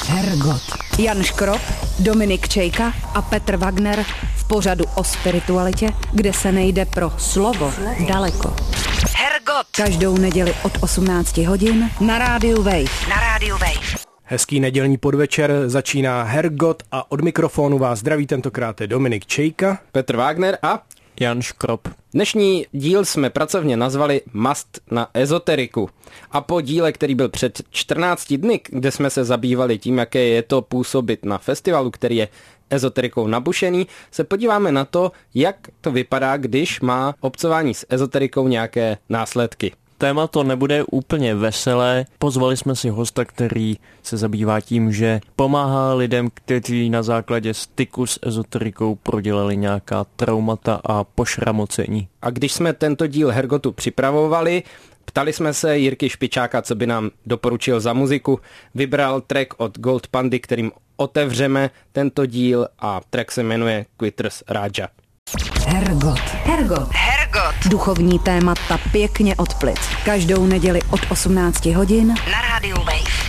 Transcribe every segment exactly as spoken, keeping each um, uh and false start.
Hergot. Jan Škrob, Dominik Čejka a Petr Wagner v pořadu o spiritualitě, kde se nejde pro slovo daleko. Hergot. Každou neděli od osmnácti hodin na rádiu Wave. Na rádiu Wave. Hezký nedělní podvečer, začíná Hergot a od mikrofonu vás zdraví tentokrát je Dominik Čejka, Petr Wagner a Jan Škrob. Dnešní díl jsme pracovně nazvali Mast na ezoteriku. A po díle, který byl před čtrnácti dny, kde jsme se zabývali tím, jaké je to působit na festivalu, který je ezoterikou nabušený, se podíváme na to, jak to vypadá, když má obcování s ezoterikou nějaké následky. Téma to nebude úplně veselé. Pozvali jsme si hosta, který se zabývá tím, že pomáhá lidem, kteří na základě styku s ezoterikou prodělali nějaká traumata a pošramocení. A když jsme tento díl Hergotu připravovali, ptali jsme se Jirky Špičáka, co by nám doporučil za muziku. Vybral track od Gold Pandy, kterým otevřeme tento díl, a track se jmenuje Quitters Raja. Hergot. Hergot. Hergot. Duchovní témata pěkně od plic. Každou neděli od osmnácti hodin na rádiu Wave.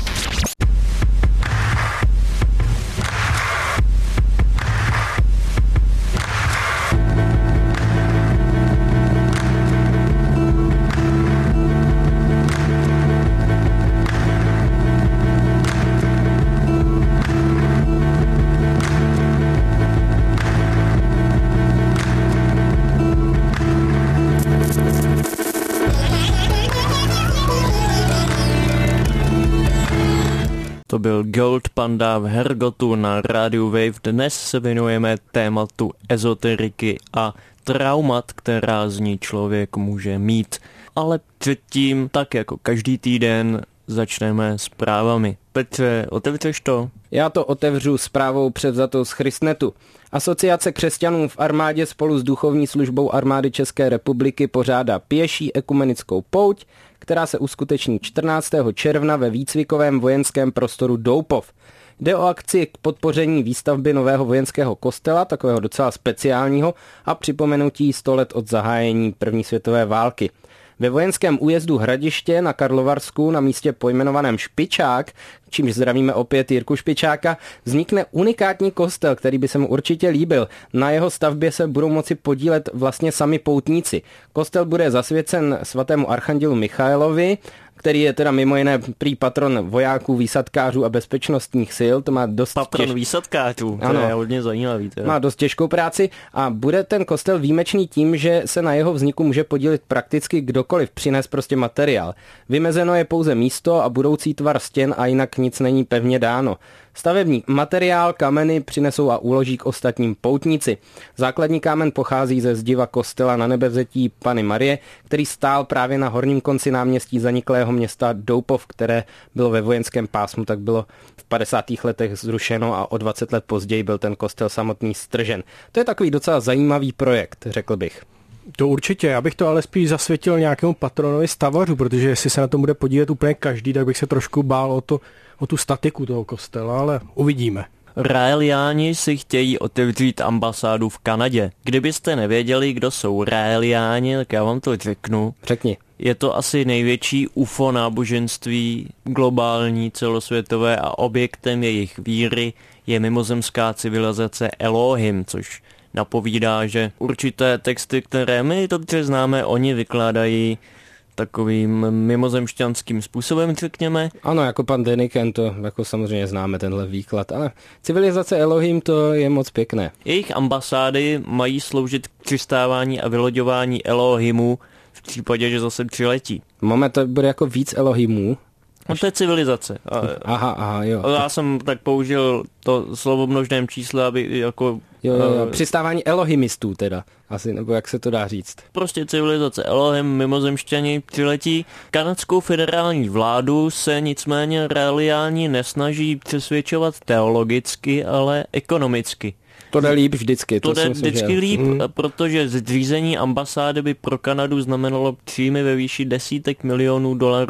To byl Gold Panda v Hergotu na rádiu Wave. Dnes se věnujeme tématu ezoteriky a traumat, která z ní člověk může mít. Ale předtím, tak jako každý týden, začneme zprávami. Petře, otevřeš to? Já to otevřu zprávou převzatou z Christnetu. Asociace křesťanů v armádě spolu s duchovní službou armády České republiky pořádá pěší ekumenickou pouť, která se uskuteční čtrnáctého června ve výcvikovém vojenském prostoru Doupov. Jde o akci k podpoření výstavby nového vojenského kostela, takového docela speciálního, a připomenutí sto let od zahájení první světové války. Ve vojenském újezdu Hradiště na Karlovarsku na místě pojmenovaném Špičák, čímž zdravíme opět Jirku Špičáka, vznikne unikátní kostel, který by se mu určitě líbil. Na jeho stavbě se budou moci podílet vlastně sami poutníci. Kostel bude zasvěcen svatému archandělu Michaelovi, který je teda mimo jiné prý patron vojáků, výsadkářů a bezpečnostních sil. To má dost Patron těž... výsadkářů, to ano, je hodně zajímavý. Teda. Má dost těžkou práci a bude ten kostel výjimečný tím, že se na jeho vzniku může podílet prakticky kdokoliv, přinést prostě materiál. Vymezeno je pouze místo a budoucí tvar stěn a jinak nic není pevně dáno. Stavební materiál, kameny přinesou a uloží k ostatním poutníci. Základní kámen pochází ze zdiva kostela Na Nebevzetí Panny Marie, který stál právě na horním konci náměstí zaniklého města Doupov, které bylo ve vojenském pásmu, tak bylo v padesátých letech zrušeno a o dvacet let později byl ten kostel samotný stržen. To je takový docela zajímavý projekt, řekl bych. To určitě, já bych to ale spíš zasvětil nějakému patronovi stavařu, protože jestli se na to bude podílet úplně každý, tak bych se trošku bál o, to, o tu statiku toho kostela, ale uvidíme. Raeliáni si chtějí otevřít ambasádu v Kanadě. Kdybyste nevěděli, kdo jsou Raeliáni, tak já vám to řeknu. Řekni. Je to asi největší U F O náboženství globální, celosvětové, a objektem jejich víry je mimozemská civilizace Elohim, což napovídá, že určité texty, které my dobře známe, oni vykládají takovým mimozemšťanským způsobem, řekněme. Ano, jako pan Deniken, to jako samozřejmě známe tenhle výklad, ale civilizace Elohim, to je moc pěkné. Jejich ambasády mají sloužit k přistávání a vyloďování Elohimů v případě, že zase přiletí. Moment, to bude jako víc Elohimů. No to je civilizace. Aha, aha, jo. Já jsem tak použil to slovo v množném čísle, aby jako... Jo, jo, jo. Přistávání Elohimistů teda, asi, nebo jak se to dá říct. Prostě civilizace Elohim, mimozemšťani přiletí. Kanadskou federální vládu se nicméně Raeliáni nesnaží přesvědčovat teologicky, ale ekonomicky. To jde líp vždycky. To, to jde myslím, vždycky že... líp, hmm. protože zřízení ambasády by pro Kanadu znamenalo příjmy ve výši desítek milionů dolarů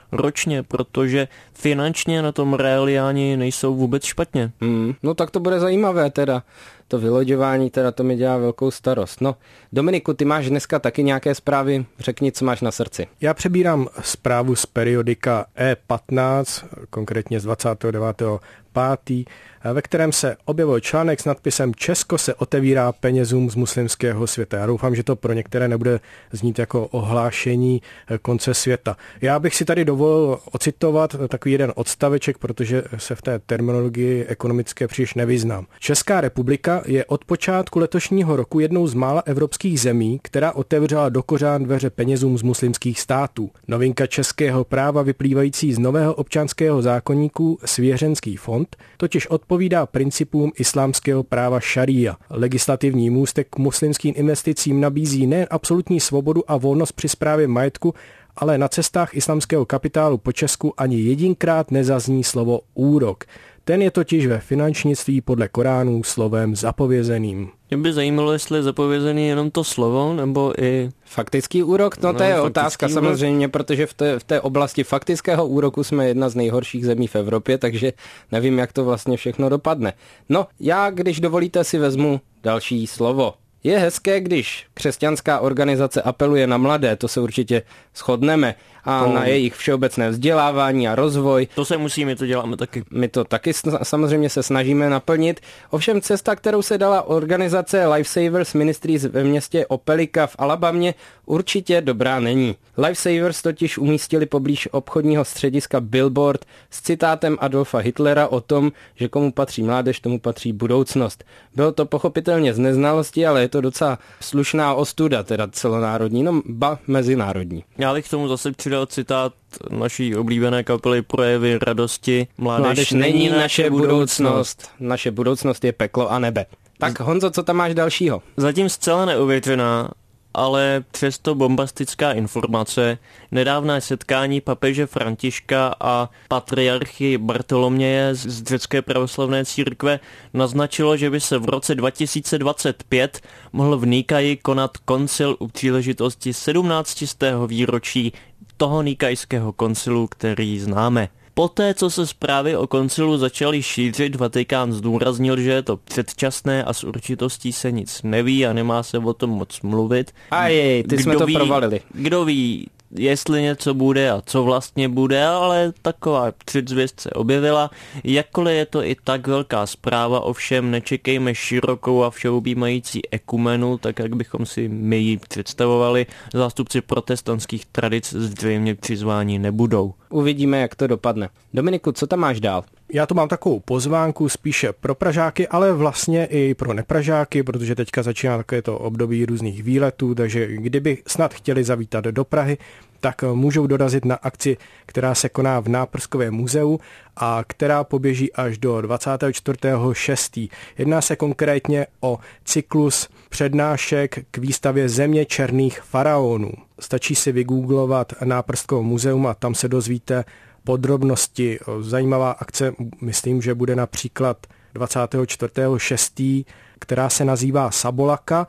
ročně, protože finančně na tom Realiáni nejsou vůbec špatně. Hmm, no tak to bude zajímavé teda. To vyloďování teda to mi dělá velkou starost. No, Dominiku, ty máš dneska taky nějaké zprávy, řekni, co máš na srdci. Já přebírám zprávu z periodika E patnáct, konkrétně z dvacátého devátého pátého ve kterém se objevil článek s nadpisem Česko se otevírá penězům z muslimského světa. Já doufám, že to pro některé nebude znít jako ohlášení konce světa. Já bych si tady dovolil ocitovat takový jeden odstaveček, protože se v té terminologii ekonomické příliš nevyznám. Česká republika je od počátku letošního roku jednou z mála evropských zemí, která otevřela do kořán dveře penězům z muslimských států. Novinka českého práva vyplývající z nového občanského zákoníku Svěřenský fond totiž odpovídá principům islámského práva šaría. Legislativní můstek k muslimským investicím nabízí nejen absolutní svobodu a volnost při správě majetku, ale na cestách islámského kapitálu po Česku ani jedinkrát nezazní slovo úrok. Ten je totiž ve finančnictví podle Koránu slovem zapovězeným. Mě by zajímalo, jestli je zapovězený jenom to slovo, nebo i... Faktický úrok? No, no to je otázka úrok. Samozřejmě, protože v té, v té oblasti faktického úroku jsme jedna z nejhorších zemí v Evropě, takže nevím, jak to vlastně všechno dopadne. No, já, když dovolíte, si vezmu další slovo. Je hezké, když křesťanská organizace apeluje na mladé, to se určitě shodneme, a to... na jejich všeobecné vzdělávání a rozvoj. To se musí, my to děláme taky. My to taky samozřejmě se snažíme naplnit. Ovšem cesta, kterou se dala organizace Lifesavers Ministries ve městě Opelika v Alabamě, určitě dobrá není. Lifesavers totiž umístili poblíž obchodního střediska billboard s citátem Adolfa Hitlera o tom, že komu patří mládež, tomu patří budoucnost. Bylo to pochopitelně z neznalosti, ale je to docela slušná ostuda, teda celonárodní, no ba mezinárodní. Já bych k tomu zase přidal citát naší oblíbené kapely Projevy radosti. Mládež, Mládež není naše budoucnost. Naše budoucnost je peklo a nebe. Tak Honzo, co tam máš dalšího? Zatím zcela neuvěřená, ale přesto bombastická informace. Nedávné setkání papeže Františka a patriarchy Bartoloměje z řecké pravoslavné církve naznačilo, že by se v roce dva tisíce dvacet pět mohl v Nikaji konat koncil u příležitosti sedmnáctého výročí toho nikajského koncilu, který známe. Poté, co se zprávy o koncilu začaly šířit, Vatikán zdůraznil, že je to předčasné a s určitostí se nic neví a nemá se o tom moc mluvit. A jej, ty kdo jsme to ví, provalili. Kdo ví, jestli něco bude a co vlastně bude, ale taková předzvěst se objevila. Jakkoliv je to i tak velká zpráva, ovšem nečekejme širokou a všeobjímající ekumenu, tak jak bychom si my ji představovali. Zástupci protestantských tradic zřejmě přizváni nebudou. Uvidíme, jak to dopadne. Dominiku, co tam máš dál? Já tu mám takovou pozvánku spíše pro Pražáky, ale vlastně i pro nepražáky, protože teďka začíná takové to období různých výletů, takže kdyby snad chtěli zavítat do Prahy, tak můžou dorazit na akci, která se koná v Náprskovém muzeu a která poběží až do dvacátého čtvrtého šestého Jedná se konkrétně o cyklus přednášek k výstavě Země černých faraonů. Stačí si vygooglovat Náprskové muzeum a tam se dozvíte podrobnosti. Zajímavá akce, myslím, že bude například dvacátého čtvrtého šestého která se nazývá Sabolaka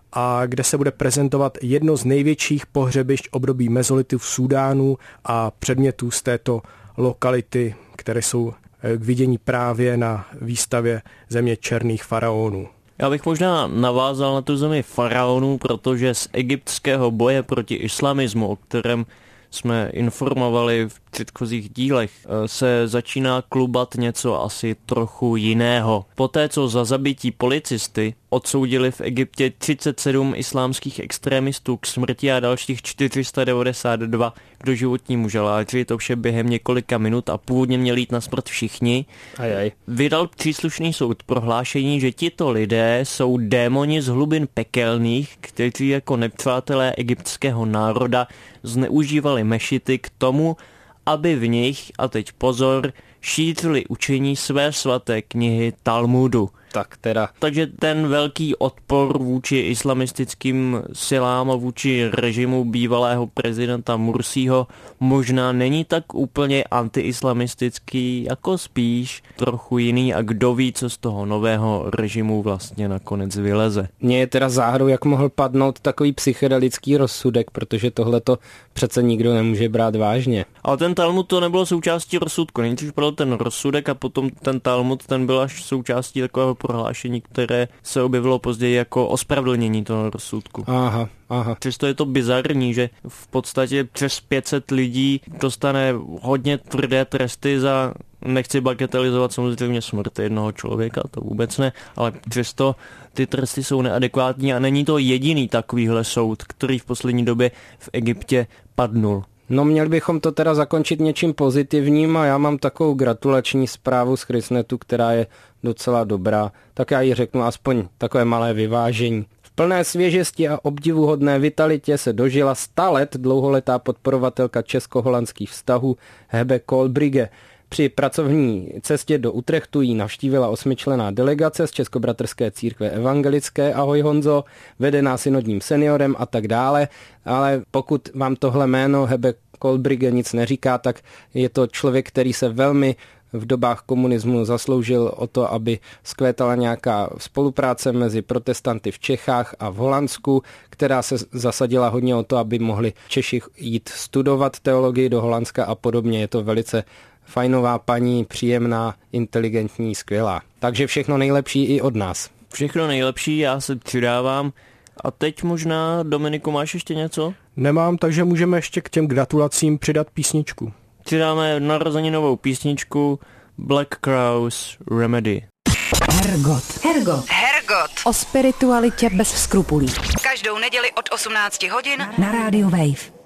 a kde se bude prezentovat jedno z největších pohřebišť období mezolitu v Súdánu a předmětů z této lokality, které jsou k vidění právě na výstavě Země černých faraonů. Já bych možná navázal na tu zemi faraonů, protože z egyptského boje proti islamismu, o kterém jsme informovali v předchozích dílech, se začíná klubat něco asi trochu jiného. Poté, co za zabití policisty odsoudili v Egyptě třicet sedm islámských extremistů k smrti a dalších čtyři sta devadesát dva k doživotnímu žaláři, to vše během několika minut a původně měli jít na smrt všichni, Ajaj. vydal příslušný soud prohlášení, že tito lidé jsou démoni z hlubin pekelných, kteří jako nepřátelé egyptského národa zneužívali mešity k tomu, aby v nich, a teď pozor, šířili učení své svaté knihy Talmudu. tak teda. Takže ten velký odpor vůči islamistickým silám a vůči režimu bývalého prezidenta Mursího možná není tak úplně antiislamistický, jako spíš trochu jiný a kdo ví, co z toho nového režimu vlastně nakonec vyleze. Mně je teda záhadou, jak mohl padnout takový psychedelický rozsudek, protože tohleto přece nikdo nemůže brát vážně. Ale ten Talmud to nebylo součástí rozsudku. Nejdřív byl ten rozsudek a potom ten Talmud, ten byl až součástí takového prohlášení, které se objevilo později jako ospravedlnění toho rozsudku. Aha, aha. Přesto je to bizarní, že v podstatě přes pět set lidí dostane hodně tvrdé tresty za, nechci bagatelizovat samozřejmě smrt jednoho člověka, to vůbec ne, ale přesto ty tresty jsou neadekvátní a není to jediný takovýhle soud, který v poslední době v Egyptě padnul. No měli bychom to teda zakončit něčím pozitivním a já mám takovou gratulační zprávu z Chrisnetu, která je docela dobrá, tak já ji řeknu aspoň takové malé vyvážení. V plné svěžesti a obdivuhodné vitalitě se dožila sto let dlouholetá podporovatelka česko-holandských vztahů Hebe Kolbrigge. Při pracovní cestě do Utrechtu jí navštívila osmičlenná delegace z Českobratrské církve evangelické, ahoj Honzo, vedená synodním seniorem a tak dále, ale pokud vám tohle jméno Hebe Kolbrigge nic neříká, tak je to člověk, který se velmi v dobách komunismu zasloužil o to, aby zkvétala nějaká spolupráce mezi protestanty v Čechách a v Holandsku, která se zasadila hodně o to, aby mohli Češi jít studovat teologii do Holandska a podobně. Je to velice fajnová paní, příjemná, inteligentní, skvělá. Takže všechno nejlepší i od nás. Všechno nejlepší, já se přidávám. A teď možná, Dominiku, máš ještě něco? Nemám, takže můžeme ještě k těm gratulacím přidat písničku. Přidáme narozeninovou písničku Black Crowes Remedy. Hergot. Hergot. Hergot. O spiritualitě bez skrupulí. Každou neděli od osmnácti hodin na rádiu Wave.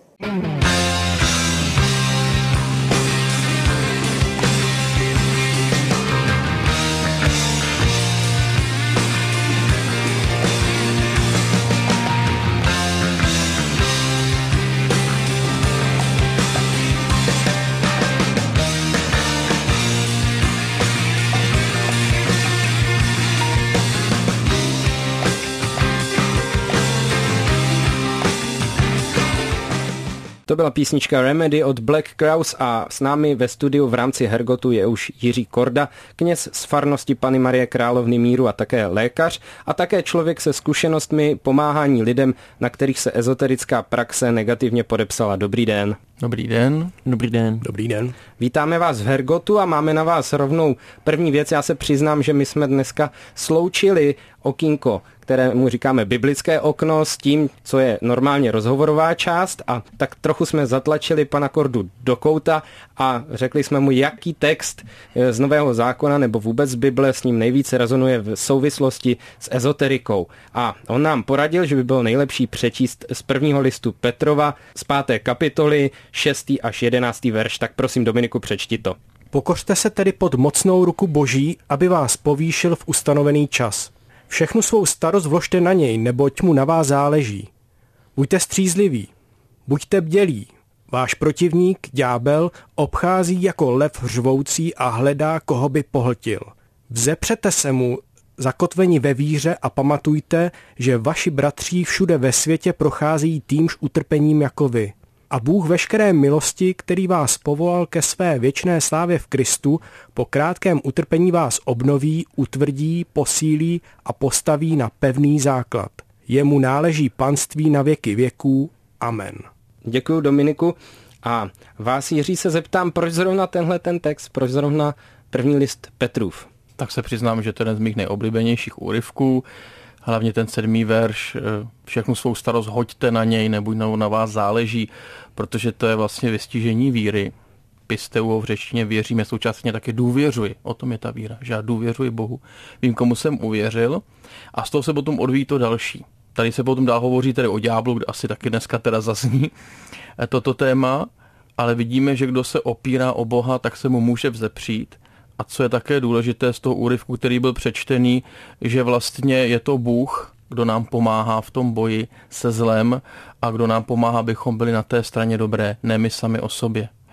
To byla písnička Remedy od Black Crowes a s námi ve studiu v rámci Hergotu je už Jiří Korda, kněz z farnosti Panny Marie Královny míru a také lékař a také člověk se zkušenostmi pomáhání lidem, na kterých se ezoterická praxe negativně podepsala. Dobrý den. Dobrý den. Dobrý den. Dobrý den. Vítáme vás v Hergotu a máme na vás rovnou první věc. Já se přiznám, že my jsme dneska sloučili okýnko, kterému říkáme biblické okno, s tím, co je normálně rozhovorová část a tak trochu jsme zatlačili pana Kordu do kouta a řekli jsme mu, jaký text z Nového zákona nebo vůbec z Bible s ním nejvíce rezonuje v souvislosti s ezoterikou. A on nám poradil, že by bylo nejlepší přečíst z prvního listu Petrova z páté kapitoly šestý až jedenáctý verš. Tak prosím, Dominiku, přečti to. Pokořte se tedy pod mocnou ruku Boží, aby vás povýšil v ustanovený čas. Všechnu svou starost vložte na něj, neboť mu na vás záleží. Buďte střízliví, buďte bdělí. Váš protivník, ďábel, obchází jako lev řvoucí a hledá, koho by pohltil. Vzepřete se mu, zakotveni ve víře a pamatujte, že vaši bratří všude ve světě prochází týmž utrpením jako vy. A Bůh veškeré milosti, který vás povolal ke své věčné slávě v Kristu, po krátkém utrpení vás obnoví, utvrdí, posílí a postaví na pevný základ. Jemu náleží panství na věky věků. Amen. Děkuji, Dominiku. A vás, Jiří, se zeptám, proč zrovna tenhle ten text, proč zrovna první list Petrův? Tak se přiznám, že to je jeden z mých nejoblíbenějších úryvků. Hlavně ten sedmý verš, všechnu svou starost hoďte na něj, nebuď na vás záleží, protože to je vlastně vystižení víry. Pisteuo v řečtině věříme, současně také důvěřuji. O tom je ta víra, že já důvěřuji Bohu. Vím, komu jsem uvěřil a z toho se potom odvíjí to další. Tady se potom dál hovoří tedy o ďáblu, kde asi taky dneska teda zazní toto téma, ale vidíme, že kdo se opírá o Boha, tak se mu může vzepřít. A co je také důležité z toho úryvku, který byl přečtený, že vlastně je to Bůh, kdo nám pomáhá v tom boji se zlem a kdo nám pomáhá, abychom byli na té straně dobré, ne my sami o sobě.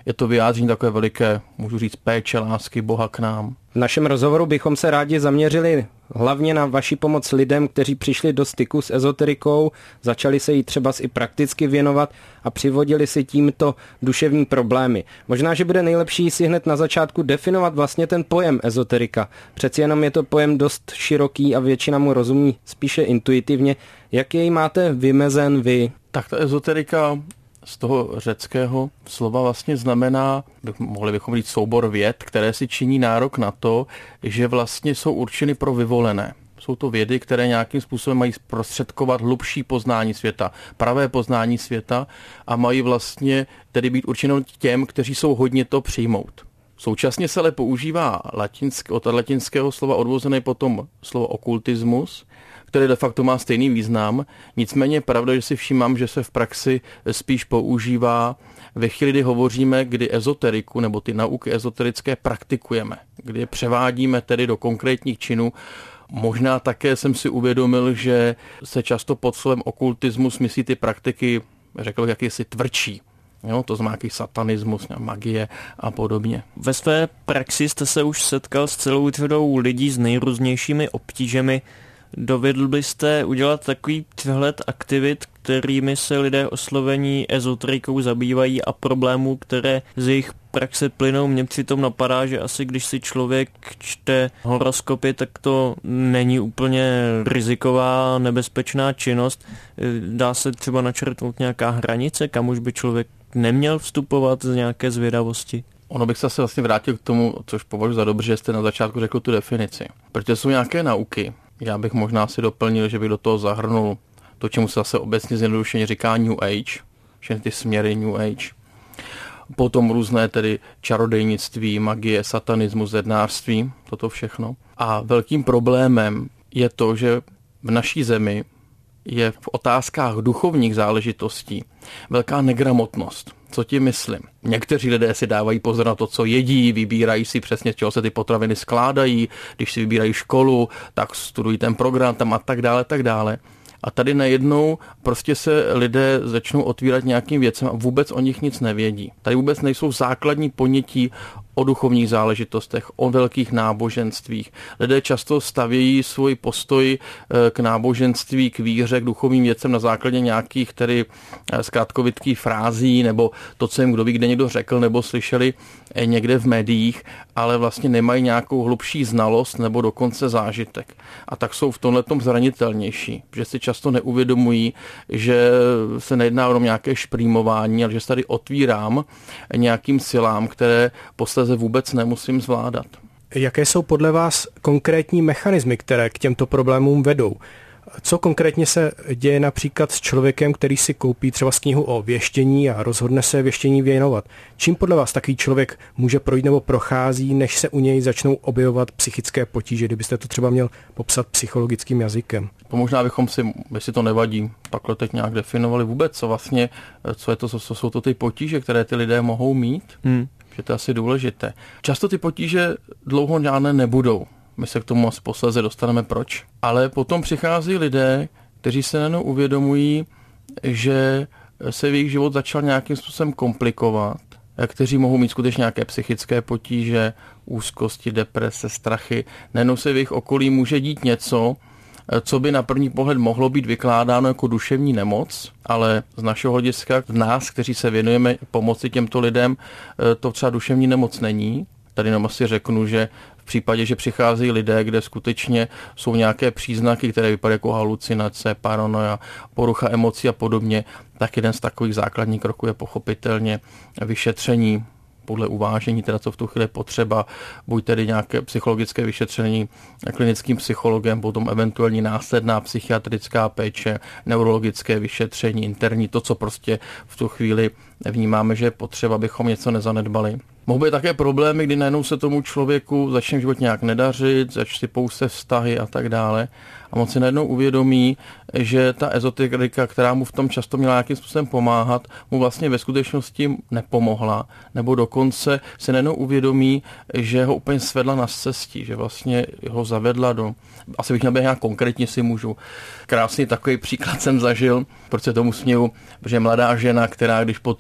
je to vyjádření takové veliké, můžu říct, péče, lásky Boha k nám. V našem rozhovoru bychom se rádi zaměřili hlavně na vaši pomoc lidem, kteří přišli do styku s ezoterikou, začali se jí třeba i prakticky věnovat a přivodili si tímto duševní problémy. Možná, že bude nejlepší si hned na začátku definovat vlastně ten pojem ezoterika. Přeci jenom je to pojem dost široký a většina mu rozumí spíše intuitivně. Jak jej máte vymezen vy? Tak ta ezoterika z toho řeckého slova vlastně znamená, mohli bychom říct, soubor věd, které si činí nárok na to, že vlastně jsou určeny pro vyvolené. Jsou to vědy, které nějakým způsobem mají zprostředkovat hlubší poznání světa, pravé poznání světa a mají vlastně tedy být určeno těm, kteří jsou hodně to přijmout. Současně se ale používá latinsk, od latinského slova odvozené potom slovo okultismus, který de facto má stejný význam. Nicméně je pravda, že si všímám, že se v praxi spíš používá ve chvíli, kdy hovoříme, kdy ezoteriku nebo ty nauky ezoterické praktikujeme, kdy je převádíme tedy do konkrétních činů. Možná také jsem si uvědomil, že se často pod slovem okultismus myslí ty praktiky, řekl bych, jakýsi tvrdší. Jo, to znamená jaký satanismus, magie a podobně. Ve své praxi jste se už setkal s celou řadou lidí s nejrůznějšími obtížemi. Dovedl byste udělat takový přehled aktivit, kterými se lidé oslovení ezoterikou zabývají a problémů, které z jejich praxe plynou? Mně přitom napadá, že asi když si člověk čte horoskopy, tak to není úplně riziková, nebezpečná činnost. Dá se třeba načrtnout nějaká hranice, kam už by člověk neměl vstupovat z nějaké zvědavosti? Ono bych se asi vlastně vrátil k tomu, což považuji za dobře, že jste na začátku řekl tu definici. Protože jsou nějaké nauky. Já bych možná si doplnil, že bych do toho zahrnul to, čemu se zase obecně zjednodušeně říká New Age, všechny ty směry New Age. Potom různé tedy čarodejnictví, magie, satanismus, zednářství, toto všechno. A velkým problémem je to, že v naší zemi je v otázkách duchovních záležitostí velká negramotnost. Co tím myslím? Někteří lidé si dávají pozor na to, co jedí, vybírají si přesně, z čeho se ty potraviny skládají, když si vybírají školu, tak studují ten program tam a tak dále, tak dále. A tady najednou prostě se lidé začnou otvírat nějakým věcem a vůbec o nich nic nevědí. Tady vůbec nejsou základní ponětí o duchovních záležitostech, o velkých náboženstvích. Lidé často stavějí svůj postoj k náboženství, k víře, k duchovním věcem na základě nějakých tedy zkrátkovitkých frází nebo to, co jim kdo ví, kde někdo řekl nebo slyšeli někde v médiích, ale vlastně nemají nějakou hlubší znalost nebo dokonce zážitek. A tak jsou v tomhletom zranitelnější, že si často neuvědomují, že se nejedná o nějaké šprýmování, ale že se tady otvírám nějakým silám, které posléze vůbec nemusím zvládat. Jaké jsou podle vás konkrétní mechanismy, které k těmto problémům vedou? Co konkrétně se děje například s člověkem, který si koupí třeba knihu o věštění a rozhodne se věštění věnovat? Čím podle vás takový člověk může projít nebo prochází, než se u něj začnou objevovat psychické potíže, kdybyste to třeba měl popsat psychologickým jazykem? Možná bychom si, jestli to nevadí, takhle teď nějak definovali vůbec, co vlastně, co je to, co jsou to ty potíže, které ty lidé mohou mít, hmm. že to je asi důležité. Často ty potíže dlouho žádné nebudou. My se k tomu asi posléze dostaneme proč. Ale potom přichází lidé, kteří se najednou uvědomují, že se v jejich život začal nějakým způsobem komplikovat, kteří mohou mít skutečně nějaké psychické potíže, úzkosti, deprese, strachy. Najednou se v jejich okolí může dít něco, co by na první pohled mohlo být vykládáno jako duševní nemoc, ale z našeho hlediska v nás, kteří se věnujeme pomoci těmto lidem, to třeba duševní nemoc není. Tady jenom asi řeknu, že v případě, že přicházejí lidé, kde skutečně jsou nějaké příznaky, které vypadají jako halucinace, paranoia, porucha emocí a podobně, tak jeden z takových základních kroků je pochopitelně vyšetření podle uvážení, teda co v tu chvíli je potřeba, buď tedy nějaké psychologické vyšetření klinickým psychologem, potom eventuální následná psychiatrická péče, neurologické vyšetření, interní, to, co prostě v tu chvíli vnímáme, že je potřeba, abychom něco nezanedbali. Mohou být také problémy, kdy najednou se tomu člověku začne v životě nějak nedařit, začne pouze vztahy a tak dále. A on si najednou uvědomí, že ta ezoterika, která mu v tom často měla nějakým způsobem pomáhat, mu vlastně ve skutečnosti nepomohla. Nebo dokonce se najednou uvědomí, že ho úplně svedla na cestí, že vlastně ho zavedla do... Asi bych nebyl nějak konkrétně, si můžu. Krásný takový příklad jsem zažil, proč se tomu směju, protože mladá žena, která když potom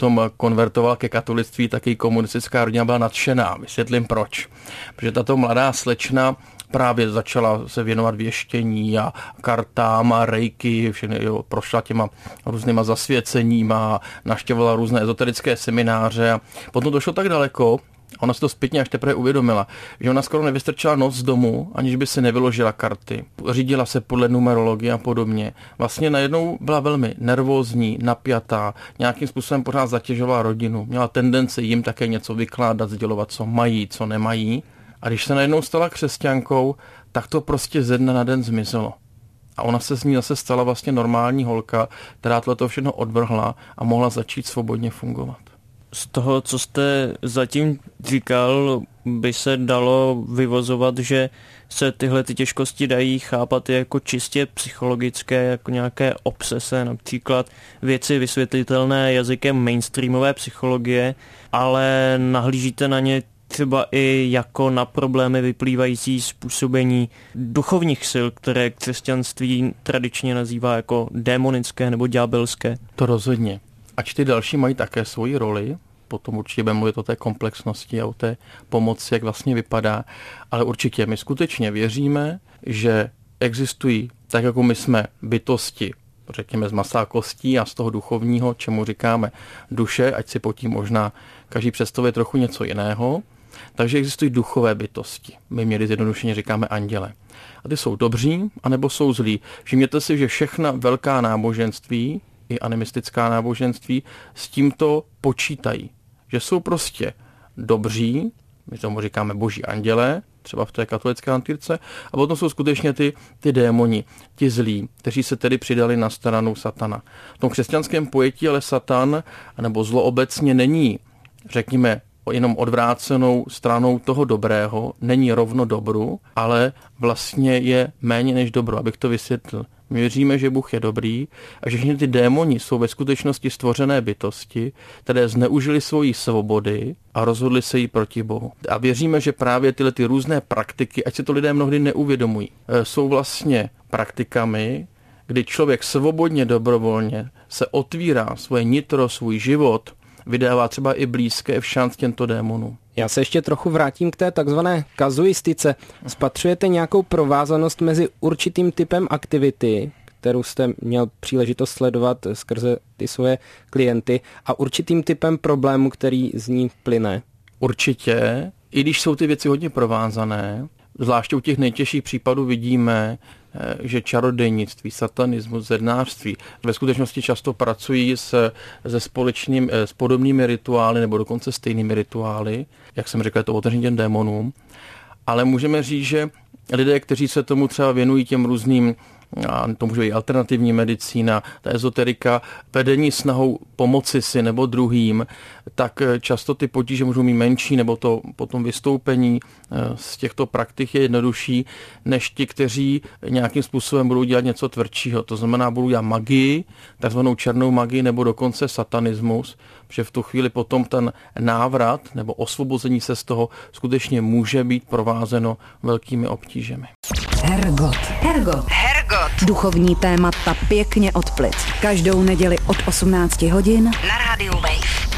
potom konvertoval ke katolictví, tak i komunistická rodina byla nadšená. Vysvětlím proč. Protože tato mladá slečna právě začala se věnovat věštění a kartám a rejky, všechny, jo, prošla těma různýma zasvěceníma, navštěvovala různé ezoterické semináře a potom došlo tak daleko, ona si to zpětně až teprve uvědomila, že ona skoro nevystrčila noc z domu, aniž by si nevyložila karty. Řídila se podle numerologie a podobně. Vlastně najednou byla velmi nervózní, napjatá, nějakým způsobem pořád zatěžovala rodinu. Měla tendenci jim také něco vykládat, sdělovat, co mají, co nemají. A když se najednou stala křesťankou, tak to prostě ze dne na den zmizelo. A ona se z ní zase stala vlastně normální holka, která tohleto všechno odvrhla a mohla začít svobodně fungovat. Z toho, co jste zatím říkal, by se dalo vyvozovat, že se tyhle ty těžkosti dají chápat jako čistě psychologické, jako nějaké obsese, například věci vysvětlitelné jazykem mainstreamové psychologie, ale nahlížíte na ně třeba i jako na problémy vyplývající z působení duchovních sil, které křesťanství tradičně nazývá jako démonické nebo ďábelské. To rozhodně. Ač ty další mají také svoji roli, potom určitě budeme mluvit o té komplexnosti a o té pomoci, jak vlastně vypadá, ale určitě my skutečně věříme, že existují, tak jako my jsme bytosti, řekněme z masa a kostí a z toho duchovního, čemu říkáme duše, ať si pod tím možná každý představuje trochu něco jiného, takže existují duchové bytosti. My měli zjednodušeně říkáme anděle. A ty jsou dobří, anebo jsou zlí. Všimněte si, že všechna velká náboženství, i animistická náboženství, s tímto počítají. Že jsou prostě dobří, my tomu říkáme boží anděle, třeba v té katolické hantýrce, a potom jsou skutečně ty, ty démoni, ti zlí, kteří se tedy přidali na stranu satana. V tom křesťanském pojetí ale satan, nebo zlo obecně není, řekněme, jenom odvrácenou stranou toho dobrého, není rovno dobru, ale vlastně je méně než dobro, abych to vysvětlil. My věříme, že Bůh je dobrý a že všechny ty démoni jsou ve skutečnosti stvořené bytosti, které zneužili svoji svobody a rozhodli se jí proti Bohu. A věříme, že právě tyhle ty různé praktiky, ať se to lidé mnohdy neuvědomují, jsou vlastně praktikami, kdy člověk svobodně, dobrovolně se otvírá svoje nitro, svůj život, vydává třeba i blízké v šanc těmto démonům. Já se ještě trochu vrátím k té takzvané kazuistice. Spatřujete nějakou provázanost mezi určitým typem aktivity, kterou jste měl příležitost sledovat skrze ty svoje klienty, a určitým typem problému, který z ní plyne? Určitě, i když jsou ty věci hodně provázané, zvláště u těch nejtěžších případů vidíme, že čarodejnictví, satanismus, zednářství ve skutečnosti často pracují s, se společným, s podobnými rituály nebo dokonce stejnými rituály, jak jsem řekl, je to otevření těm démonům, ale můžeme říct, že lidé, kteří se tomu třeba věnují těm různým, a to může být alternativní medicína, ta ezoterika, vedení snahou pomoci si nebo druhým, tak často ty potíže můžou mít menší, nebo to potom vystoupení z těchto praktik je jednodušší, než ti, kteří nějakým způsobem budou dělat něco tvrdšího. To znamená, budou dělat magii, takzvanou černou magii, nebo dokonce satanismus, že v tu chvíli potom ten návrat nebo osvobození se z toho skutečně může být provázeno velkými obtížemi. Hergot. Hergot. Hergot. Duchovní témata pěkně od plic. Každou neděli od osmnácti hodin na rádiu Wave.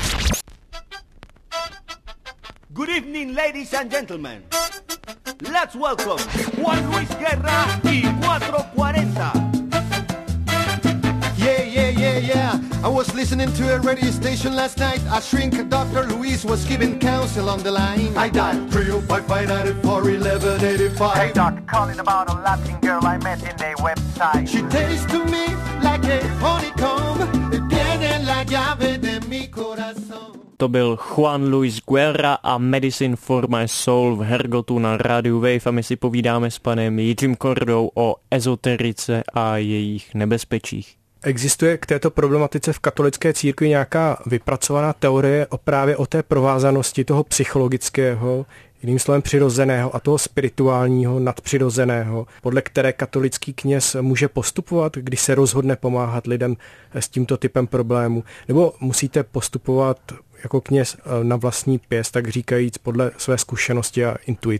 Good evening, ladies and gentlemen. Let's welcome Juan Luis Guerra y cuatro cuarenta. Yeah, yeah, yeah, yeah. I was listening to a radio station last night. A shrink, Doctor Luis, was giving counsel on the line. I dialed three oh five, five nine four, eleven eighty-five. Hey doc, calling about a Latin girl I met in their website. She tastes to me like a honeycomb. Tiene la llave de mi corazón. To byl Juan Luis Guerra a Medicine for my soul v Hergotu na rádiu Wave a my si povídáme s panem Jiřím Kordou o ezoterice a jejich nebezpečích. Existuje k této problematice v katolické církvi nějaká vypracovaná teorie o právě o té provázanosti toho psychologického, jiným slovem přirozeného a toho spirituálního, nadpřirozeného, podle které katolický kněz může postupovat, když se rozhodne pomáhat lidem s tímto typem problému? Nebo musíte postupovat jako kněz na vlastní pěst, tak říkajíc podle své zkušenosti a intuice?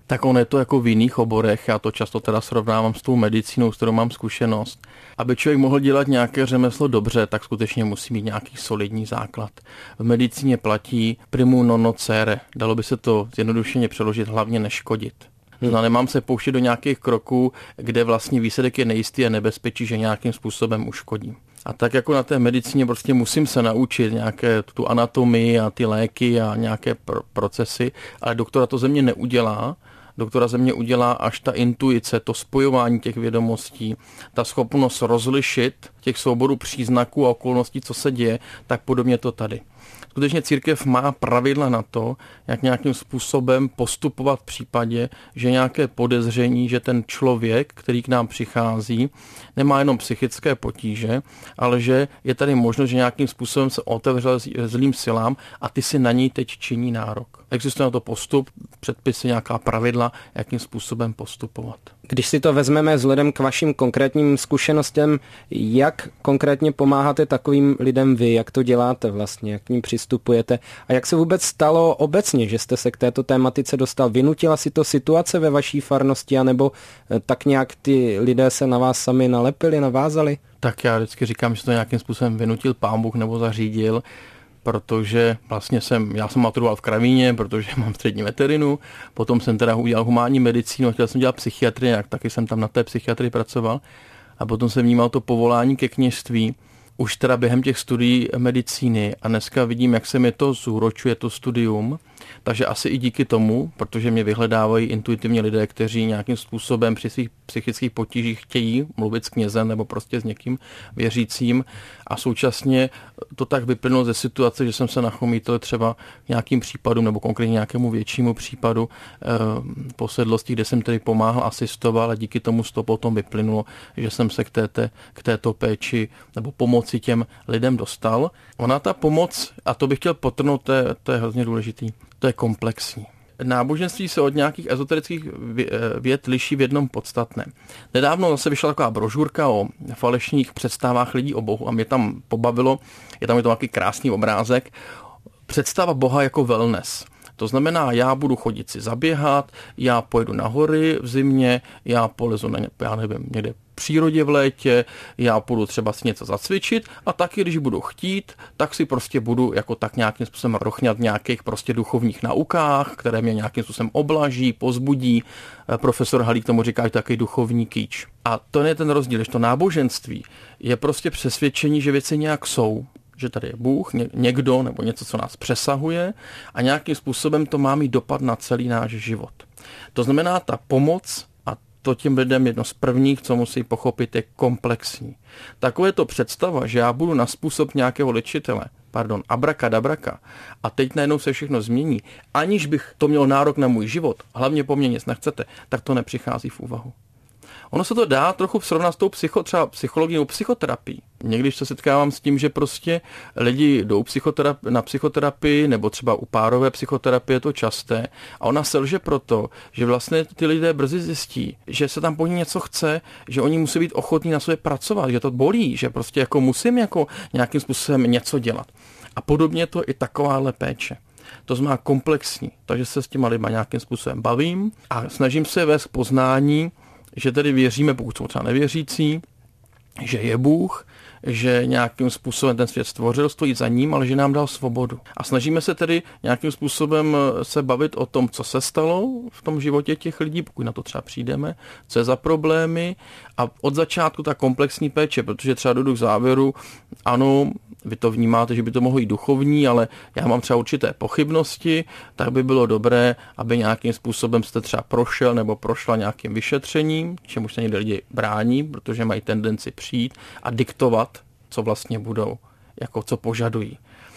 Tak ono je to jako v jiných oborech, já to často teda srovnávám s tou medicínou, s kterou mám zkušenost. Aby člověk mohl dělat nějaké řemeslo dobře, tak skutečně musí mít nějaký solidní základ. V medicíně platí primum non nocere, dalo by se to zjednodušeně přeložit, hlavně neškodit. Hmm. No, nemám se pouštět do nějakých kroků, kde vlastně výsledek je nejistý a nebezpečí, že nějakým způsobem uškodí. A tak jako na té medicíně prostě musím se naučit nějaké tu anatomii a ty léky a nějaké pr- procesy, ale doktora to ze mě neudělá. Doktora ze mě udělá až ta intuice, to spojování těch vědomostí, ta schopnost rozlišit těch souborů příznaků a okolností, co se děje, tak podobně to tady. Skutečně církev má pravidla na to, jak nějakým způsobem postupovat v případě, že nějaké podezření, že ten člověk, který k nám přichází, nemá jenom psychické potíže, ale že je tady možnost, že nějakým způsobem se otevřel zlým silám a ty si na něj teď činí nárok. Existuje na to postup, předpisy, nějaká pravidla, jakým způsobem postupovat. Když si to vezmeme vzhledem k vašim konkrétním zkušenostem, jak konkrétně pomáháte takovým lidem vy, jak to děláte vlastně, jak k ním přistupujete a jak se vůbec stalo obecně, že jste se k této tématice dostal? Vynutila si to situace ve vaší farnosti, anebo tak nějak ty lidé se na vás sami nalepili, navázali? Tak já vždycky říkám, že to nějakým způsobem vynutil Pán Bůh nebo zařídil, protože vlastně jsem, já jsem maturoval v Kravíně, protože mám střední veterinu, potom jsem teda udělal humánní medicínu, chtěl jsem dělat psychiatrii, tak taky jsem tam na té psychiatrii pracoval a potom jsem vnímal to povolání ke kněžství, už teda během těch studií medicíny a dneska vidím, jak se mi to zúročuje, to studium, takže asi i díky tomu, protože mě vyhledávají intuitivně lidé, kteří nějakým způsobem při svých psychických potížích chtějí mluvit s knězem nebo prostě s někým věřícím a současně to tak vyplynulo ze situace, že jsem se nachomítil třeba nějakým případům nebo konkrétně nějakému většímu případu eh, posedlosti, kde jsem tedy pomáhal, asistoval a díky tomu to potom vyplynulo, že jsem se k, téte, k této péči nebo pomoci těm lidem dostal. Ona ta pomoc, a to bych chtěl podtrhnout, to je, to je hrozně důležitý, to je komplexní. Náboženství se od nějakých ezoterických věd liší v jednom podstatném. Nedávno zase vyšla taková brožurka o falešných představách lidí o Bohu a mě tam pobavilo, je tam je to takový krásný obrázek, představa Boha jako wellness. To znamená, já budu chodit si zaběhat, já pojedu na hory v zimě, já polezu na ně, já nevím, někde v přírodě v létě, já půjdu třeba si něco zacvičit a taky, když budu chtít, tak si prostě budu jako tak nějakým způsobem rochňat v nějakých prostě duchovních naukách, které mě nějakým způsobem oblaží, pozbudí. Profesor Halík tomu říká, že takový duchovní kýč. A to je ten rozdíl, že to náboženství je prostě přesvědčení, že věci nějak jsou, že tady je Bůh, někdo nebo něco, co nás přesahuje a nějakým způsobem to má mít dopad na celý náš život. To znamená, ta pomoc, a to těm lidem jedno z prvních, co musí pochopit, je komplexní. Takové to představa, že já budu na způsob nějakého léčitele, pardon, abracadabraka, a teď najednou se všechno změní, aniž bych to měl nárok na můj život, hlavně po mně nic nechcete, tak to nepřichází v úvahu. Ono se to dá trochu srovnat s tou psycho, třeba psychologií nebo psychoterapií. Někdy se setkávám s tím, že prostě lidi jdou psychoterapii, na psychoterapii nebo třeba u párové psychoterapie je to časté a ona selže proto, že vlastně ty lidé brzy zjistí, že se tam po ní něco chce, že oni musí být ochotní na sobě pracovat, že to bolí, že prostě jako musím jako nějakým způsobem něco dělat. A podobně to i takováhle péče. To znamená komplexní, takže se s těma lidma nějakým způsobem bavím a snažím se vést poznání, že tedy věříme, pokud jsou třeba nevěřící, že je Bůh, že nějakým způsobem ten svět stvořil, stojí za ním, ale že nám dal svobodu. A snažíme se tedy nějakým způsobem se bavit o tom, co se stalo v tom životě těch lidí, pokud na to třeba přijdeme, co je za problémy a od začátku ta komplexní péče, protože třeba dojdu k závěru, ano, vy to vnímáte, že by to mohlo jít duchovní, ale já mám třeba určité pochybnosti, tak by bylo dobré, aby nějakým způsobem jste třeba prošel nebo prošla nějakým vyšetřením, čemuž se někde lidi brání, protože mají tendenci přijít a diktovat, co vlastně budou, jako co požadují.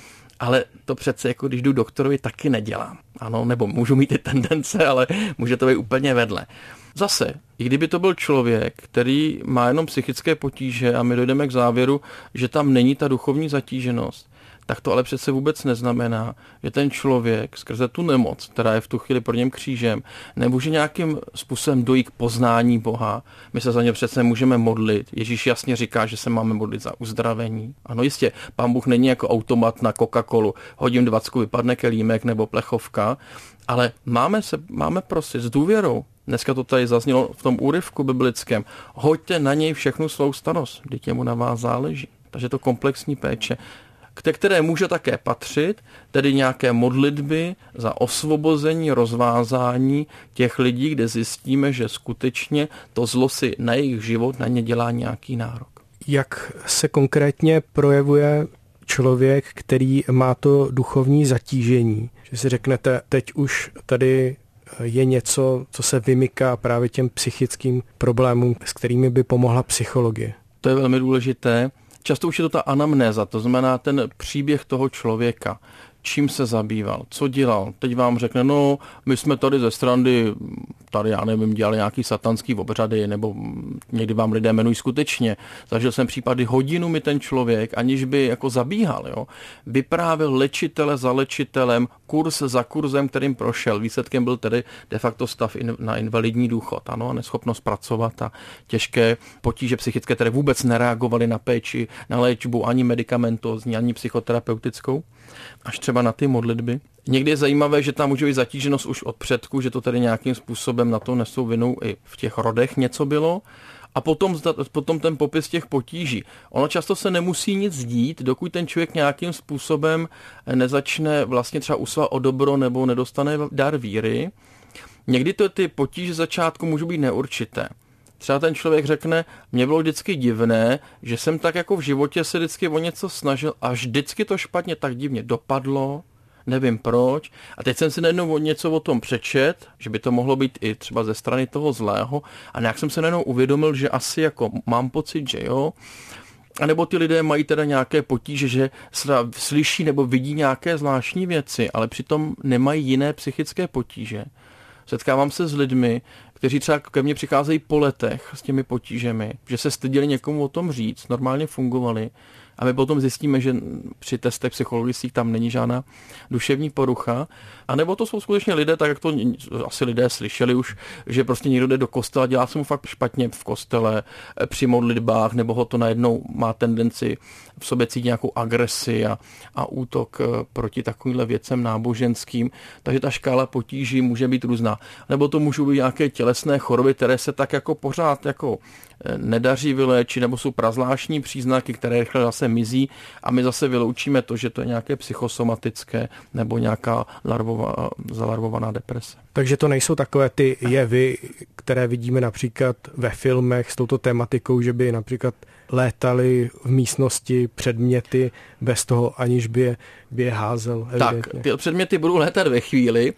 Ale to přece, jako když jdu doktorovi, taky nedělám. Ano, nebo můžu mít i tendence, ale může to být úplně vedle. Zase, i kdyby to byl člověk, který má jenom psychické potíže a my dojdeme k závěru, že tam není ta duchovní zatíženost, tak to ale přece vůbec neznamená, že ten člověk skrze tu nemoc, která je v tu chvíli pro něm křížem, nemůže nějakým způsobem dojít k poznání Boha. My se za ně přece můžeme modlit. Ježíš jasně říká, že se máme modlit za uzdravení. Ano, jistě, Pán Bůh není jako automat na Coca-Colu. Hodím dvacku, vypadne kelímek nebo plechovka, ale máme, se, máme prosit s důvěrou. Dneska to tady zaznělo v tom úryvku biblickém. Hoďte na něj všechnu svou starost, vždyť jemu na vás záleží. Takže to komplexní péče, k které může také patřit, tedy nějaké modlitby za osvobození, rozvázání těch lidí, kde zjistíme, že skutečně to zlo si na jejich život na ně dělá nějaký nárok. Jak se konkrétně projevuje člověk, který má to duchovní zatížení? Že si řeknete, teď už tady je něco, co se vymyká právě těm psychickým problémům, s kterými by pomohla psychologie. To je velmi důležité. Často už je to ta anamnéza, to znamená ten příběh toho člověka, čím se zabýval, co dělal. Teď vám řekne, no, my jsme tady ze srandy, tady já nevím, dělali nějaký satanský obřady, nebo někdy vám lidé jmenují skutečně. Zažil jsem případy, hodinu mi ten člověk, aniž by jako zabíhal, jo, vyprávěl léčitele za léčitelem, kurz za kurzem, kterým prošel. Výsledkem byl tedy de facto stav in, na invalidní důchod, ano, a neschopnost pracovat a těžké potíže psychické, které vůbec nereagovaly na péči, na léčbu, ani medicamentózní, ani psychoterapeutickou, až třeba na ty modlitby. Někdy je zajímavé, že tam může být zatíženost už od předků, že to tedy nějakým způsobem na to nesou vinu i v těch rodech něco bylo. A potom, potom ten popis těch potíží. Ono často se nemusí nic dít, dokud ten člověk nějakým způsobem nezačne vlastně třeba usilovat o dobro nebo nedostane dar víry. Někdy to ty potíže začátku můžou být neurčité. Třeba ten člověk řekne, mně bylo vždycky divné, že jsem tak jako v životě se vždycky o něco snažil a vždycky to špatně tak divně dopadlo, nevím proč. A teď jsem si najednou něco o tom přečet, že by to mohlo být i třeba ze strany toho zlého a nějak jsem se najednou uvědomil, že asi jako mám pocit, že jo. A nebo ty lidé mají teda nějaké potíže, že slyší nebo vidí nějaké zvláštní věci, ale přitom nemají jiné psychické potíže. Setkávám se s lidmi, kteří třeba ke mně přicházejí po letech s těmi potížemi, že se styděli někomu o tom říct, normálně fungovali a my potom zjistíme, že při testech psychologických tam není žádná duševní porucha. A nebo to jsou skutečně lidé, tak jak to asi lidé slyšeli už, že prostě někdo jde do kostela, dělá se mu fakt špatně v kostele, při modlitbách, nebo ho to najednou má tendenci v sobě cítit nějakou agresi a, a útok proti takovýmhle věcem náboženským. Takže ta škála potíží může být různá. Nebo to můžou být nějaké tělesné choroby, které se tak jako pořád jako nedaří vyléčit, nebo jsou prazvláštní příznaky, které rychle zase mizí a my zase vyloučíme to, že to je nějaké psychosomatické nebo nějaká larvova, zalarvovaná deprese. Takže to nejsou takové ty jevy, které vidíme například ve filmech s touto tematikou, že by například létali v místnosti předměty bez toho, aniž by je, by je házel. Evidentně. Tak, ty předměty budou létat ve chvíli,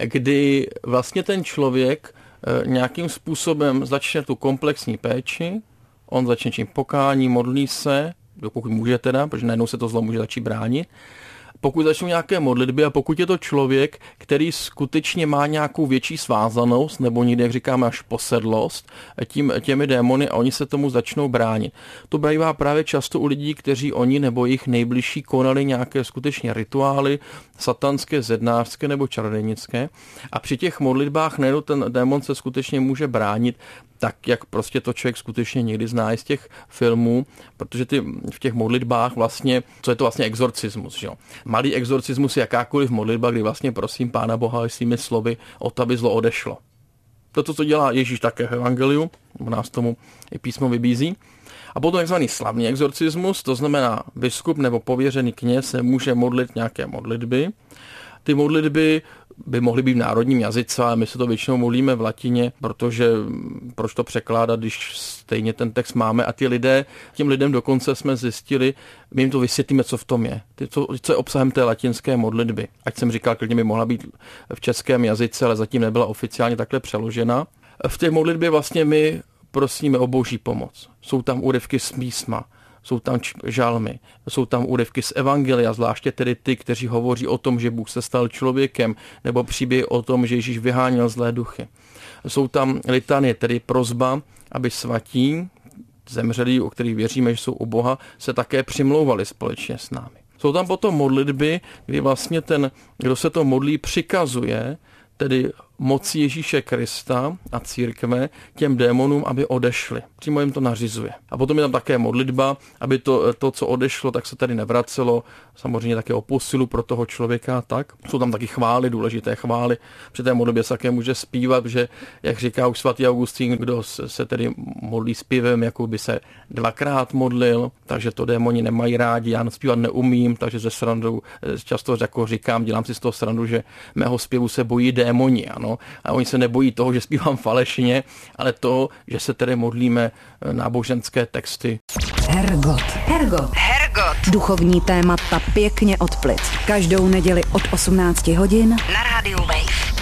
kdy vlastně ten člověk nějakým způsobem začne tu komplexní péči, on začne čím pokání, modlí se, dokud může teda, protože najednou se to zlo může začít bránit. Pokud začnou nějaké modlitby a pokud je to člověk, který skutečně má nějakou větší svázanost, nebo někde, jak říkáme, až posedlost tím, těmi démony a oni se tomu začnou bránit. To bývá právě často u lidí, kteří oni nebo jejich nejbližší konali nějaké skutečně rituály, satanské, zednářské nebo čarodějnické a při těch modlitbách najednou ten démon se skutečně může bránit, tak jak prostě to člověk skutečně někdy zná i z těch filmů, protože ty v těch modlitbách vlastně, co je to vlastně exorcismus, že jo? Malý exorcismus je jakákoliv modlitba, kdy vlastně prosím Pána Boha svými slovy o to, aby zlo odešlo. To, co dělá Ježíš také v evangeliu, nás tomu i písmo vybízí. A potom takzvaný slavný exorcismus, to znamená biskup nebo pověřený kněz se může modlit nějaké modlitby. Ty modlitby by mohly být v národním jazyce, ale my se to většinou modlíme v latině, protože proč to překládat, když stejně ten text máme a ty lidé, těm lidem dokonce jsme zjistili, my jim to vysvětlíme, co v tom je. Co, co je obsahem té latinské modlitby. Ať jsem říkal, klidně by mohla být v českém jazyce, ale zatím nebyla oficiálně takhle přeložena. V té modlitbě vlastně my prosíme o boží pomoc. Jsou tam úryvky z písma, jsou tam žalmy, jsou tam úryvky z evangelia, zvláště tedy ty, kteří hovoří o tom, že Bůh se stal člověkem, nebo příběh o tom, že Ježíš vyháněl zlé duchy. Jsou tam litanie, tedy prosba, aby svatí, zemřelí, o kterých věříme, že jsou u Boha, se také přimlouvali společně s námi. Jsou tam potom modlitby, kdy vlastně ten, kdo se to modlí, přikazuje, tedy moci Ježíše Krista a církve těm démonům, aby odešli. Přímo jim to nařizuje. A potom je tam také modlitba, aby to, to co odešlo, tak se tady nevracelo. Samozřejmě také o posilu pro toho člověka. Tak. Jsou tam taky chvály, důležité chvály. Při té modlitbě se také může zpívat, že, jak říká už svatý Augustín, kdo se tedy modlí zpěvem, jako by se dvakrát modlil, takže to démoni nemají rádi. Já zpívat neumím, takže ze srandu často jako říkám, dělám si z toho srandu, že mého zpěvu se bojí démoni. Ano? A oni se nebojí toho, že zpívám falešně, ale to, že se tedy modlíme náboženské texty. Hergot. Hergot. Hergot. Duchovní témata pěkně od plic. Každou neděli od osmnácti hodin na rádiu Wave.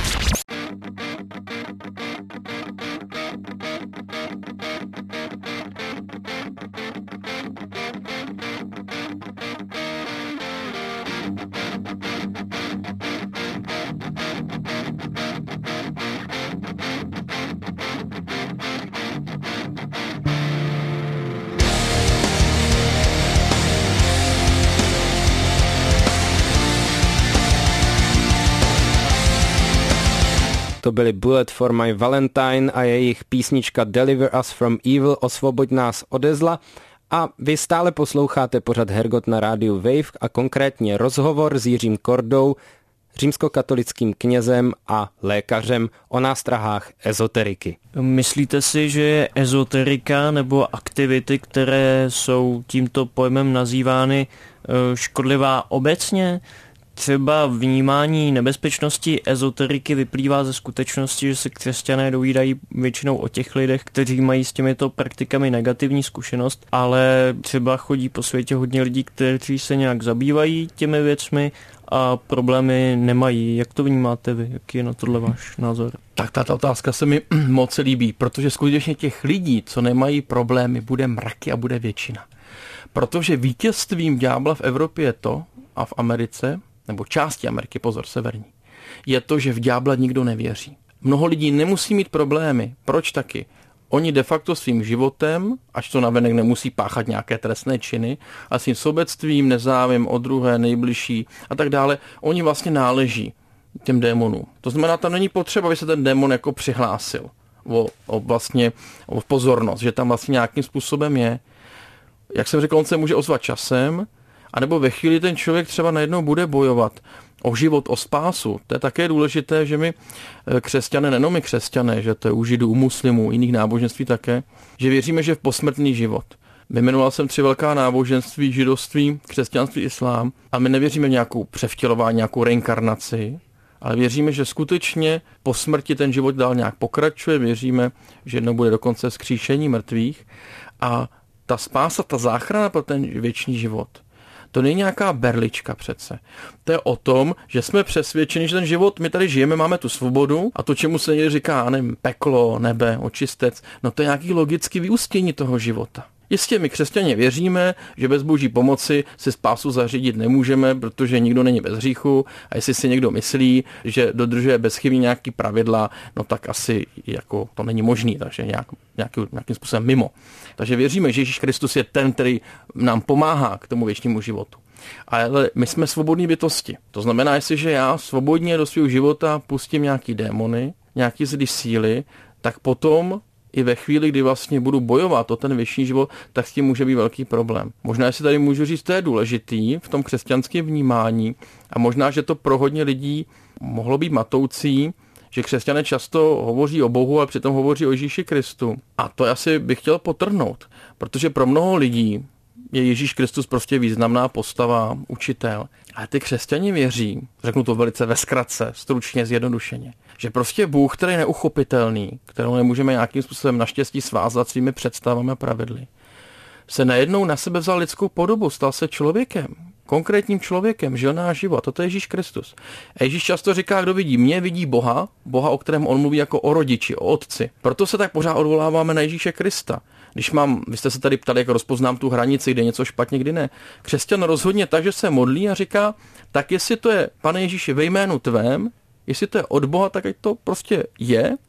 To byly Bullet for My Valentine a jejich písnička Deliver Us From Evil, osvoboď nás ode zla. A vy stále posloucháte pořad Hergot na rádiu Wave a konkrétně rozhovor s Jiřím Kordou, římskokatolickým knězem a lékařem o nástrahách ezoteriky. Myslíte si, že je ezoterika nebo aktivity, které jsou tímto pojmem nazývány, škodlivá obecně? Třeba vnímání nebezpečnosti ezoteriky vyplývá ze skutečnosti, že se křesťané dovídají většinou o těch lidech, kteří mají s těmito praktikami negativní zkušenost, ale třeba chodí po světě hodně lidí, kteří se nějak zabývají těmi věcmi a problémy nemají. Jak to vnímáte vy? Jaký je na tohle váš názor? Tak tato otázka se mi moc líbí, protože skutečně těch lidí, co nemají problémy, bude mraky a bude většina. Protože vítězstvím ďábla v Evropě je to, a v Americe, nebo části Ameriky, pozor, severní, je to, že v ďábla nikdo nevěří. Mnoho lidí nemusí mít problémy. Proč taky? Oni de facto svým životem, až to navenek nemusí páchat nějaké trestné činy, a svým sobectvím, nezájem o druhé, nejbližší a tak dále, oni vlastně náleží těm démonům. To znamená, tam není potřeba, aby se ten démon jako přihlásil o, o vlastně o pozornost, že tam vlastně nějakým způsobem je. Jak jsem řekl, on se může ozvat časem, anebo ve chvíli ten člověk třeba najednou bude bojovat o život, o spásu. To je také důležité, že my křesťané, nejenom my křesťané, že to je u židů, u muslimů, jiných náboženství také, že věříme, že v posmrtný život. Vyjmenoval jsem tři velká náboženství, židovství, křesťanství, islám, a my nevěříme v nějakou převtělování, nějakou reinkarnaci, ale věříme, že skutečně po smrti ten život dál nějak pokračuje, věříme, že jednou bude dokonce vzkříšení mrtvých a ta spása, ta záchrana pro ten věčný život, to není nějaká berlička přece. To je o tom, že jsme přesvědčeni, že ten život, my tady žijeme, máme tu svobodu a to, čemu se někdy říká, nevím, peklo, nebe, očistec, no to je nějaký logický vyústění toho života. Jistě, my křesťané věříme, že bez boží pomoci si spásu zařídit nemůžeme, protože nikdo není bez hříchu a jestli si někdo myslí, že dodržuje bezchybně nějaký pravidla, no tak asi jako to není možný, takže nějak, nějaký, nějakým způsobem mimo. Takže věříme, že Ježíš Kristus je ten, který nám pomáhá k tomu věčnému životu. Ale my jsme svobodní bytosti. To znamená, jestliže já svobodně do svého života pustím nějaký démony, nějaký zlý síly, tak potom i ve chvíli, kdy vlastně budu bojovat o ten věčný život, tak s tím může být velký problém. Možná, jestli tady můžu říct, to je důležitý v tom křesťanském vnímání a možná, že to pro hodně lidí mohlo být matoucí, že křesťané často hovoří o Bohu a přitom hovoří o Ježíši Kristu. A to asi bych chtěl podtrhnout, protože pro mnoho lidí je Ježíš Kristus prostě významná postava, učitel. Ale ty křesťani věří, řeknu to velice ve zkratce, stručně, zjednodušeně, že prostě Bůh, který je neuchopitelný, kterou nemůžeme nějakým způsobem naštěstí svázat svými představami a pravidly, se najednou na sebe vzal lidskou podobu, stal se člověkem, konkrétním člověkem, žil náš život. A to je Ježíš Kristus. A Ježíš často říká, kdo vidí mě, vidí Boha, Boha, o kterém on mluví jako o rodiči, o otci. Proto se tak pořád odvoláváme na Ježíše Krista. Když mám, vy jste se tady ptali, jak rozpoznám tu hranici, kde je něco špatně, kdy ne. Křesťan rozhodně tak, že se modlí a říká, tak jestli to je, Pane Ježíši, ve jménu tvém, jestli to je od Boha, tak ať to prostě je.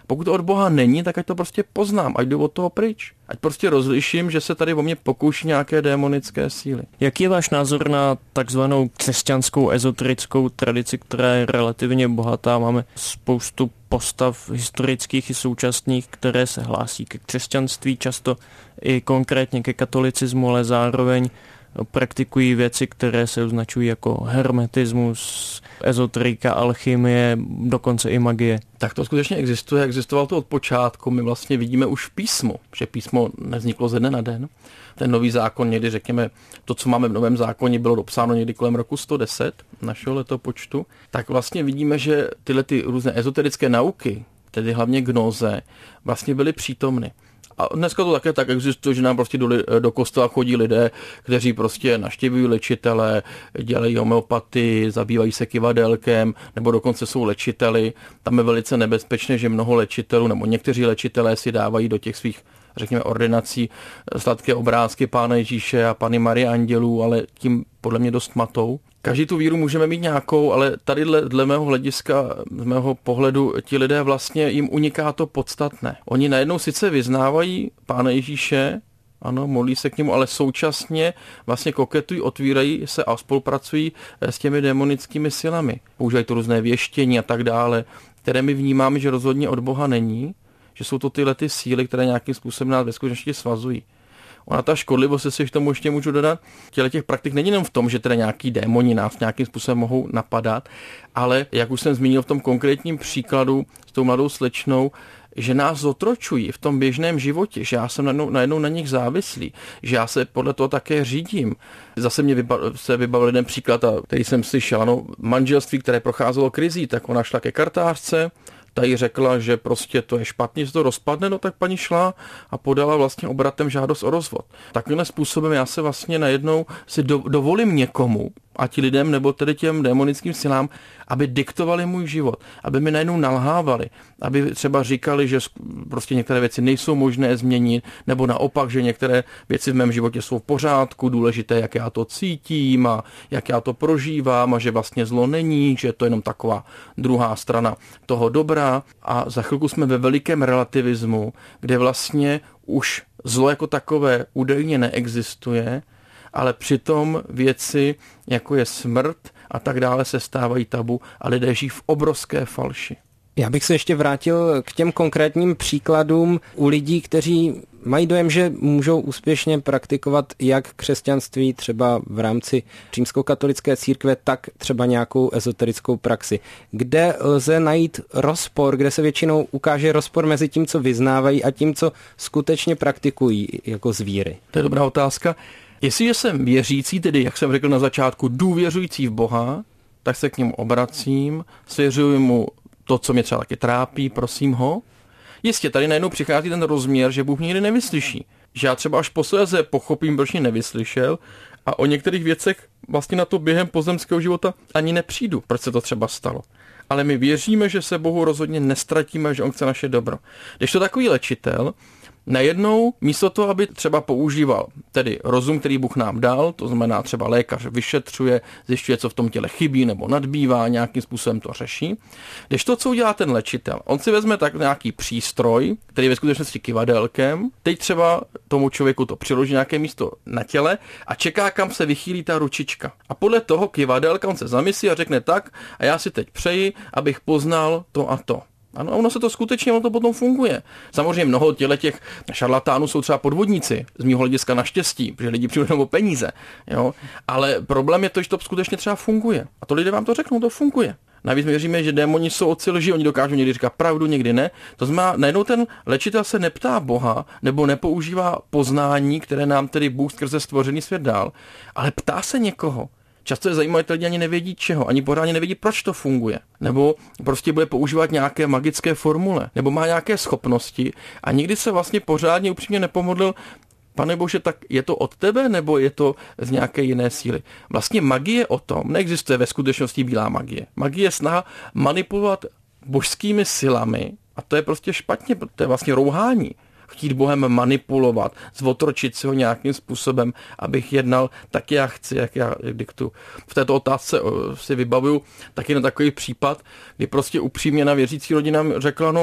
Pokud to od Boha není, tak ať to prostě poznám, ať jdu od toho pryč. Ať prostě rozliším, že se tady o mě pokouší nějaké démonické síly. Jaký je váš názor na takzvanou křesťanskou ezoterickou tradici, která je relativně bohatá? Máme spoustu postav historických i současných, které se hlásí ke křesťanství, často i konkrétně ke katolicismu, ale zároveň praktikují věci, které se označují jako hermetismus, ezoterika, alchymie, dokonce i magie. Tak to skutečně existuje, existovalo to od počátku. My vlastně vidíme už v písmu, že písmo nevzniklo ze dne na den. Ten nový zákon někdy, řekněme, to, co máme v novém zákoně, bylo dopsáno někdy kolem roku sto deset našeho letopočtu. Tak vlastně vidíme, že tyhle ty různé ezoterické nauky, tedy hlavně gnóze, vlastně byly přítomny. A dneska to také tak existuje, že nám prostě do, do kostela chodí lidé, kteří prostě navštěvují léčitele, dělají homeopatii, zabývají se kyvadelkem, nebo dokonce jsou léčiteli. Tam je velice nebezpečné, že mnoho léčitelů, nebo někteří léčitelé si dávají do těch svých, řekněme, ordinací sladké obrázky Pána Ježíše a Panny Marie Andělů, ale tím podle mě dost matou. Každý tu víru můžeme mít nějakou, ale tady dle, dle mého hlediska, z mého pohledu, ti lidé vlastně jim uniká to podstatné. Oni najednou sice vyznávají Pána Ježíše, ano, modlí se k němu, ale současně vlastně koketují, otvírají se a spolupracují s těmi démonickými silami. Používají to různé věštění a tak dále, které my vnímáme, že rozhodně od Boha není, že jsou to tyhle ty síly, které nějakým způsobem nás ve skutečnosti svazují. Ona ta škodlivost, jestli k tomu ještě můžu dodat, těle těch praktik není jenom v tom, že teda nějaký démoni nás nějakým způsobem mohou napadat, ale jak už jsem zmínil v tom konkrétním příkladu s tou mladou slečnou, že nás zotročují v tom běžném životě, že já jsem najednou, najednou na nich závislý, že já se podle toho také řídím. Zase mě vyba, se vybavil jeden příklad, který jsem slyšel, ano, manželství, které procházelo krizí, tak ona šla ke kartářce, ta jí řekla, že prostě to je špatně, že to rozpadne, no tak paní šla a podala vlastně obratem žádost o rozvod. Takovým způsobem já se vlastně najednou si do, dovolím někomu, a ti lidem nebo tedy těm démonickým silám, aby diktovali můj život, aby mi najednou nalhávali, aby třeba říkali, že prostě některé věci nejsou možné změnit, nebo naopak, že některé věci v mém životě jsou v pořádku, důležité, jak já to cítím a jak já to prožívám a že vlastně zlo není, že to je jenom taková druhá strana toho dobra. A za chvilku jsme ve velikém relativismu, kde vlastně už zlo jako takové údajně neexistuje, ale přitom věci, jako je smrt a tak dále, se stávají tabu a lidé žijí v obrovské falši. Já bych se ještě vrátil k těm konkrétním příkladům u lidí, kteří mají dojem, že můžou úspěšně praktikovat jak křesťanství třeba v rámci římskokatolické církve, tak třeba nějakou ezoterickou praxi. Kde lze najít rozpor, kde se většinou ukáže rozpor mezi tím, co vyznávají a tím, co skutečně praktikují jako z víry? To je dobrá otázka. Jestliže jsem věřící, tedy jak jsem řekl na začátku, důvěřující v Boha, tak se k němu obracím, svěřuji mu to, co mě třeba taky trápí, prosím ho. Jistě, tady najednou přichází ten rozměr, že Bůh mě nikdy nevyslyší. Že já třeba až posléze pochopím, proč mě nevyslyšel a o některých věcech vlastně na to během pozemského života ani nepřijdu, proč se to třeba stalo. Ale my věříme, že se Bohu rozhodně nestratíme, že on chce naše dobro. Když to takový léčitel najednou místo toho, aby třeba používal tedy rozum, který Bůh nám dal, to znamená třeba lékař vyšetřuje, zjišťuje, co v tom těle chybí nebo nadbývá, nějakým způsobem to řeší. Když to, co udělá ten léčitel, on si vezme tak nějaký přístroj, který je ve skutečnosti kyvadelkem, teď třeba tomu člověku to přiloží nějaké místo na těle a čeká, kam se vychýlí ta ručička. A podle toho kyvadelka on se zamyslí a řekne tak, a já si teď přeji, abych poznal to a to. Ano, a ono se to skutečně, ono to potom funguje. Samozřejmě mnoho těle těch šarlatánů jsou třeba podvodníci, z mýho hlediska naštěstí, protože lidi přijdou o peníze. Jo? Ale problém je to, že to skutečně třeba funguje. A to lidé vám to řeknou, to funguje. Navíc my věříme, že démoni jsou otci lži, oni dokážou někdy říkat pravdu, někdy ne. To znamená, najednou ten léčitel se neptá Boha, nebo nepoužívá poznání, které nám tedy Bůh skrze stvořený svět dal, ale ptá se někoho. Často je zajímavé, že lidi ani nevědí čeho, ani pořádně nevědí, proč to funguje. Nebo prostě bude používat nějaké magické formule, nebo má nějaké schopnosti a nikdy se vlastně pořádně upřímně nepomodlil, Pane Bože, tak je to od tebe, nebo je to z nějaké jiné síly? Vlastně magie o tom, neexistuje ve skutečnosti bílá magie. Magie je snaha manipulovat božskými silami a to je prostě špatně, to je vlastně rouhání. Chtít Bohem manipulovat, zotročit si ho nějakým způsobem, abych jednal tak, jak chci, jak já diktu. V této otázce si vybavuju taky na takový případ, kdy prostě upřímně na věřící rodina řekla, no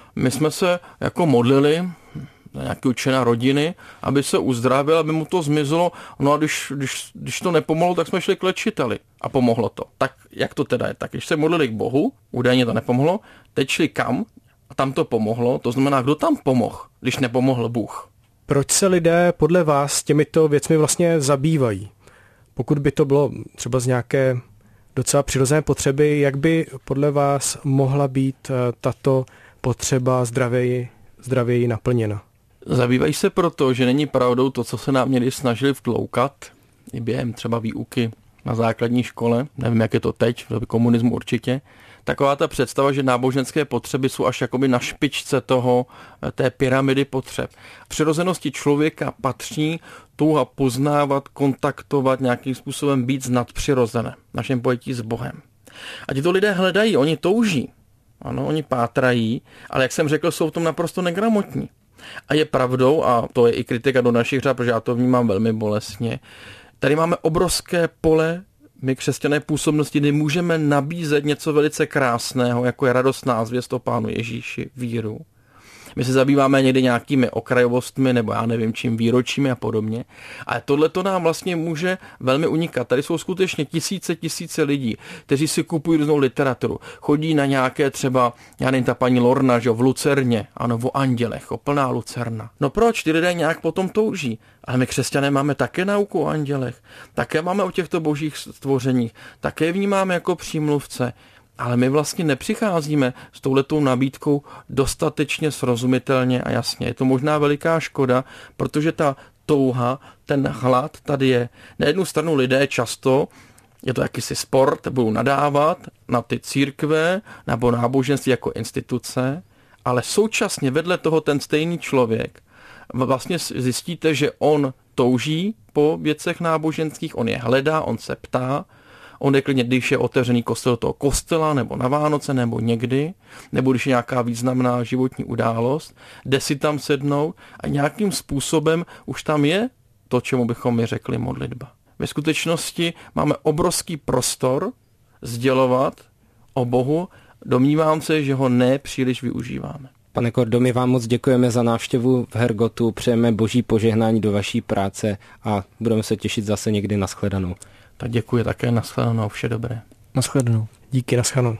My jsme se jako modlili za nějaký člena rodiny, aby se uzdravil, aby mu to zmizelo. No a když, když, když to nepomohlo, tak jsme šli k léčiteli a pomohlo to. Tak jak to teda je? Tak když se modlili k Bohu, údajně to nepomohlo, teď šli kam a tam to pomohlo. To znamená, kdo tam pomohl, když nepomohl Bůh? Proč se lidé podle vás těmito věcmi vlastně zabývají? Pokud by to bylo třeba z nějaké docela přirozené potřeby, jak by podle vás mohla být tato potřeba zdravěji, zdravěji naplněna? Zabývají se proto, že není pravdou to, co se nám někdy snažili vtloukat, i během třeba výuky na základní škole, nevím, jak je to teď, v době komunismu určitě, taková ta představa, že náboženské potřeby jsou až jakoby na špičce toho, té pyramidy potřeb. V přirozenosti člověka patří touha poznávat, kontaktovat, nějakým způsobem být nadpřirozené, v našem pojetí s Bohem. A tito lidé hledají, oni touží, ano, oni pátrají, ale jak jsem řekl, jsou v tom naprosto negramotní. A je pravdou, a to je i kritika do našich řad, protože já to vnímám velmi bolestně, tady máme obrovské pole, my křesťané působnosti, kdy můžeme nabízet něco velice krásného, jako je radostná zvěst o Pánu Ježíši, víru. My se zabýváme někdy nějakými okrajovostmi, nebo já nevím čím, výročími a podobně. Ale tohle to nám vlastně může velmi unikat. Tady jsou skutečně tisíce, tisíce lidí, kteří si kupují různou literaturu. Chodí na nějaké třeba, já nevím, ta paní Lorna, že v Lucerně, ano, o andělech, o plná Lucerna. No proč? Ty lidé nějak potom touží. Ale my křesťané máme také nauku o andělech. Také máme o těchto božích stvořeních. Také vnímáme jako přímluvce. Ale my vlastně nepřicházíme s touhletou nabídkou dostatečně srozumitelně a jasně. Je to možná veliká škoda, protože ta touha, ten hlad tady je. Na jednu stranu lidé často, je to jakýsi sport, budou nadávat na ty církve nebo náboženství jako instituce, ale současně vedle toho ten stejný člověk vlastně zjistíte, že on touží po věcech náboženských, on je hledá, on se ptá, on jde klidně, když je otevřený kostel toho kostela, nebo na Vánoce, nebo někdy, nebo když je nějaká významná životní událost, jde si tam sednout a nějakým způsobem už tam je to, čemu bychom my řekli modlitba. Ve skutečnosti máme obrovský prostor sdělovat o Bohu, domnívám se, že ho nepříliš využíváme. Pane Kordo, my vám moc děkujeme za návštěvu v Hergotu, přejeme boží požehnání do vaší práce a budeme se těšit zase někdy na shledanou. Tak děkuji také, nashledanou, vše dobré. Nashledanou. Díky, nashledanou.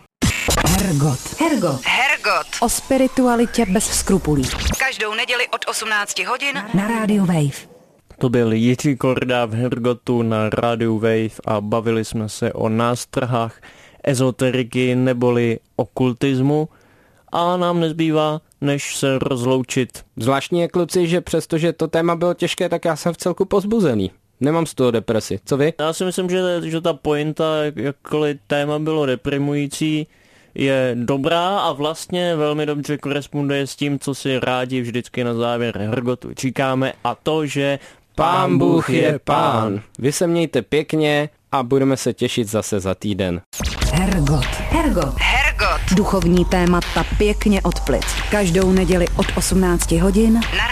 Hergot. Hergot. Hergot. O spiritualitě bez skrupulí. Každou neděli od osmnácti hodin na rádiu Wave. To byl Jiří Korda v Hergotu na rádiu Wave a bavili jsme se o nástrahách ezoteriky neboli okultismu a nám nezbývá, než se rozloučit. Zvláštní je, kluci, že přestože to téma bylo těžké, tak já jsem v celku pozbuzený. Nemám z toho depresi. Co vy? Já si myslím, že, že ta pointa, jakkoliv téma bylo deprimující, je dobrá a vlastně velmi dobře koresponduje s tím, co si rádi vždycky na závěr Hergotu říkáme, a to, že Pán Bůh je pán. Vy se mějte pěkně a budeme se těšit zase za týden. Hergot. Hergot. Hergot. Duchovní témata pěkně od plic. Každou neděli od osmnácti hodin na